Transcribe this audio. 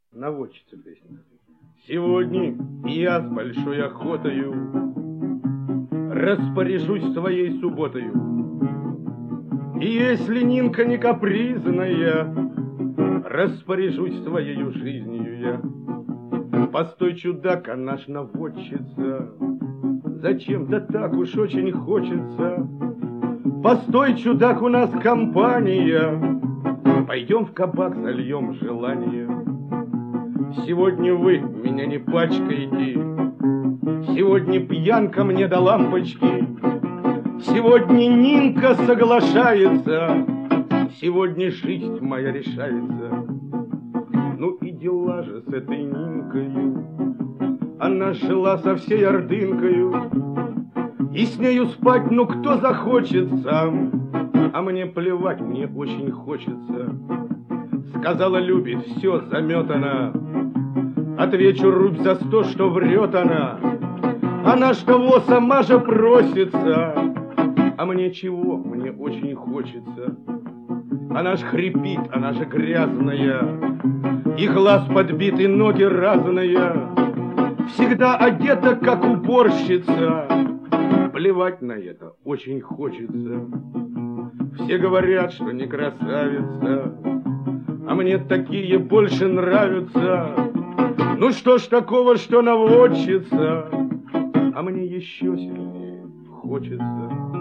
Наводчица песня. Сегодня я с большой охотою распоряжусь своей субботою. И если Нинка не капризная, распоряжусь своей жизнью я. Постой, чудак, а наш наводчица, зачем-то так уж очень хочется. Постой, чудак, у нас компания, пойдем в кабак, зальем желание. Сегодня вы меня не пачкаете, сегодня пьянка мне до лампочки, сегодня Нинка соглашается, сегодня жизнь моя решается. Ну и дела же с этой Нинкою, она жила со всей ордынкою, и с нею спать, ну кто захочет сам, а мне плевать, мне очень хочется. Сказала, любит, все заметано, отвечу рубь за 100, что врет она. Она ж того сама же просится, а мне чего, мне очень хочется. Она ж хрипит, она же грязная, и глаз подбит, и ноги разные, всегда одета, как уборщица. Плевать на это, очень хочется. Все говорят, что не красавица, а мне такие больше нравятся. Ну что ж такого, что наводчица, а мне еще сильнее хочется.